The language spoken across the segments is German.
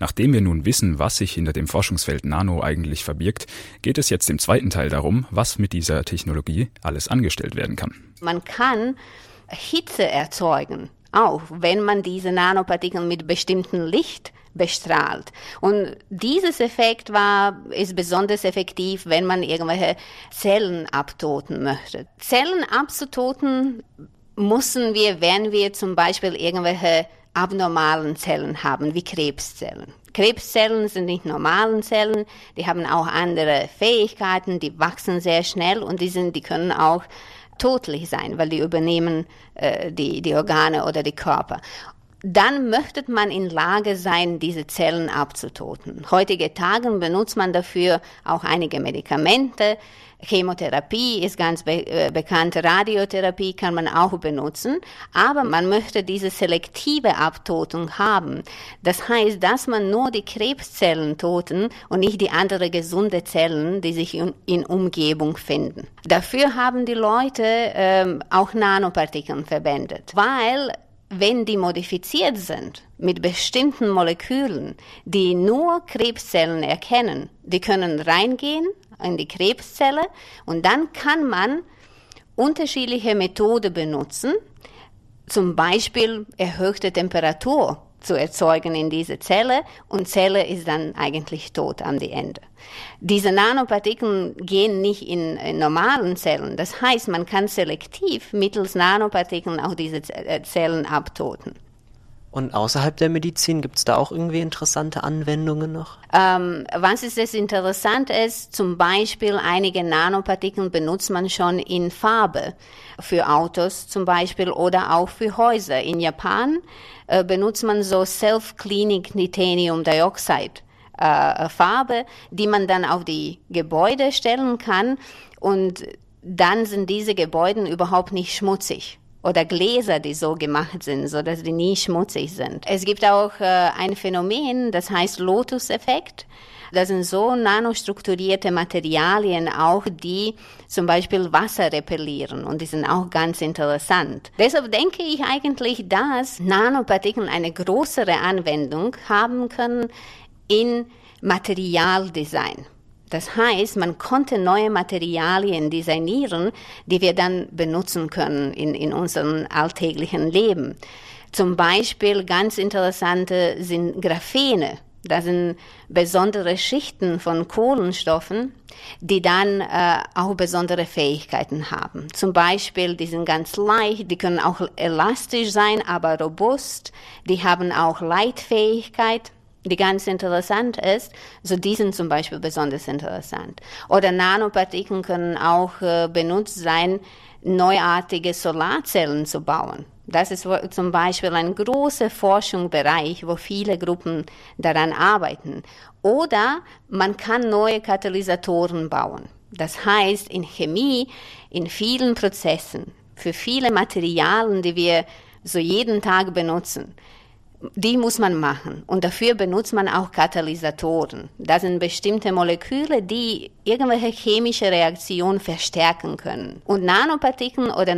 Nachdem wir nun wissen, was sich hinter dem Forschungsfeld Nano eigentlich verbirgt, geht es jetzt im zweiten Teil darum, was mit dieser Technologie alles angestellt werden kann. Man kann Hitze erzeugen, auch wenn man diese Nanopartikel mit bestimmtem Licht bestrahlt. Und dieses Effekt ist besonders effektiv, wenn man irgendwelche Zellen abtoten möchte. Zellen abzutoten müssen wir, wenn wir zum Beispiel irgendwelche abnormalen Zellen haben, wie Krebszellen. Krebszellen sind nicht normalen Zellen, die haben auch andere Fähigkeiten, die wachsen sehr schnell und die können auch tödlich sein, weil die übernehmen die Organe oder die Körper. Dann möchte man in Lage sein, diese Zellen abzutöten. Heutige Tage benutzt man dafür auch einige Medikamente. Chemotherapie ist ganz bekannt, Radiotherapie kann man auch benutzen, aber man möchte diese selektive Abtötung haben. Das heißt, dass man nur die Krebszellen töten und nicht die anderen gesunde Zellen, die sich in Umgebung finden. Dafür haben die Leute auch Nanopartikel verwendet, weil wenn die modifiziert sind mit bestimmten Molekülen, die nur Krebszellen erkennen, die können reingehen in die Krebszelle und dann kann man unterschiedliche Methoden benutzen, zum Beispiel erhöhte Temperatur zu erzeugen in diese Zelle und Zelle ist dann eigentlich tot am Ende. Diese Nanopartikel gehen nicht in normalen Zellen. Das heißt, man kann selektiv mittels Nanopartikeln auch diese Zellen abtöten. Und außerhalb der Medizin, gibt es da auch irgendwie interessante Anwendungen noch? Was ist das interessant ist, zum Beispiel einige Nanopartikel benutzt man schon in Farbe für Autos zum Beispiel oder auch für Häuser. In Japan benutzt man so Self-Cleaning Titanium Dioxide Farbe, die man dann auf die Gebäude stellen kann und dann sind diese Gebäude überhaupt nicht schmutzig. Oder Gläser, die so gemacht sind, so dass die nie schmutzig sind. Es gibt auch ein Phänomen, das heißt Lotus-Effekt. Das sind so nanostrukturierte Materialien auch, die zum Beispiel Wasser repellieren und die sind auch ganz interessant. Deshalb denke ich eigentlich, dass Nanopartikel eine größere Anwendung haben können in Materialdesign. Das heißt, man konnte neue Materialien designieren, die wir dann benutzen können in unserem alltäglichen Leben. Zum Beispiel ganz interessante sind Graphene. Das sind besondere Schichten von Kohlenstoffen, die dann auch besondere Fähigkeiten haben. Zum Beispiel, die sind ganz leicht, die können auch elastisch sein, aber robust. Die haben auch Leitfähigkeit, die ganz interessant ist. So die sind zum Beispiel besonders interessant. Oder Nanopartikel können auch benutzt sein, neuartige Solarzellen zu bauen. Das ist zum Beispiel ein großer Forschungsbereich, wo viele Gruppen daran arbeiten. Oder man kann neue Katalysatoren bauen. Das heißt, in Chemie, in vielen Prozessen, für viele Materialien, die wir so jeden Tag benutzen, die muss man machen und dafür benutzt man auch Katalysatoren. Das sind bestimmte Moleküle, die irgendwelche chemische Reaktionen verstärken können. Und Nanopartikel oder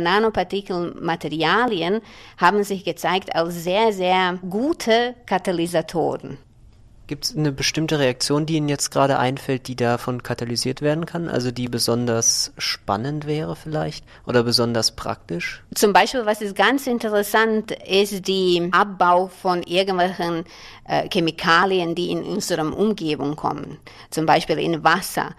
Nanopartikelmaterialien haben sich gezeigt als sehr, sehr gute Katalysatoren. Gibt es eine bestimmte Reaktion, die Ihnen jetzt gerade einfällt, die davon katalysiert werden kann? Also die besonders spannend wäre vielleicht oder besonders praktisch? Zum Beispiel, was ist ganz interessant, ist der Abbau von irgendwelchen Chemikalien, die in unserer Umgebung kommen. Zum Beispiel in Wasser.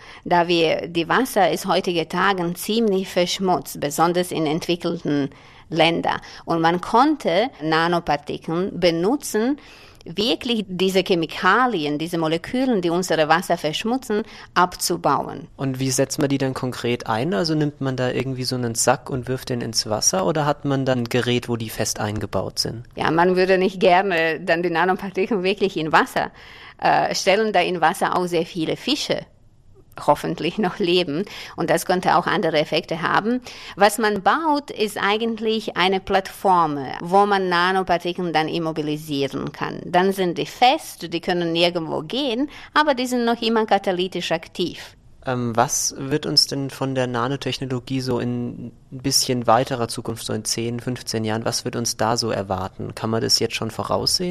Die Wasser ist heutige Tage ziemlich verschmutzt, besonders in entwickelten Ländern. Und man konnte Nanopartikel benutzen, wirklich diese Chemikalien, diese Moleküle, die unsere Wasser verschmutzen, abzubauen. Und wie setzt man die dann konkret ein? Also nimmt man da irgendwie so einen Sack und wirft den ins Wasser oder hat man dann ein Gerät, wo die fest eingebaut sind? Ja, man würde nicht gerne dann die Nanopartikel wirklich in Wasser stellen, da in Wasser auch sehr viele Fische hoffentlich noch leben und das könnte auch andere Effekte haben. Was man baut, ist eigentlich eine Plattform, wo man Nanopartikel dann immobilisieren kann. Dann sind die fest, die können nirgendwo gehen, aber die sind noch immer katalytisch aktiv. Was wird uns denn von der Nanotechnologie so in ein bisschen weiterer Zukunft, so in 10, 15 Jahren, was wird uns da so erwarten? Kann man das jetzt schon voraussehen?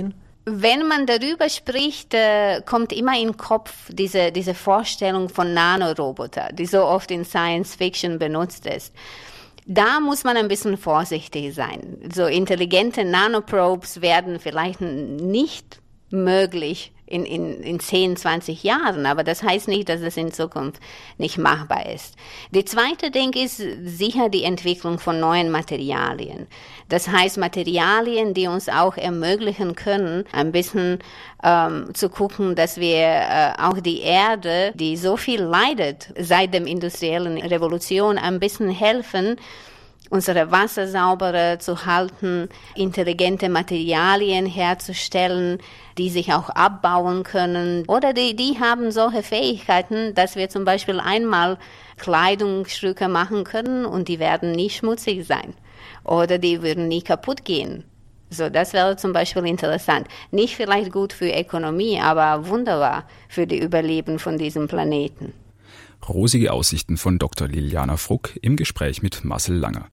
Wenn man darüber spricht, kommt immer in den Kopf diese Vorstellung von Nanoroboter, die so oft in Science Fiction benutzt ist. Da muss man ein bisschen vorsichtig sein. So intelligente Nanoprobes werden vielleicht nicht möglich in 10, 20 Jahren, aber das heißt nicht, dass es in Zukunft nicht machbar ist. Die zweite Ding ist sicher die Entwicklung von neuen Materialien. Das heißt Materialien, die uns auch ermöglichen können, ein bisschen zu gucken, dass wir auch die Erde, die so viel leidet seit der industriellen Revolution, ein bisschen helfen, unsere Wasser sauberer zu halten, intelligente Materialien herzustellen, die sich auch abbauen können. Oder die haben solche Fähigkeiten, dass wir zum Beispiel einmal Kleidungsstücke machen können und die werden nie schmutzig sein. Oder die würden nie kaputt gehen. So, das wäre zum Beispiel interessant. Nicht vielleicht gut für Ökonomie, aber wunderbar für die Überleben von diesem Planeten. Rosige Aussichten von Dr. Liliana Fruck im Gespräch mit Marcel Langer.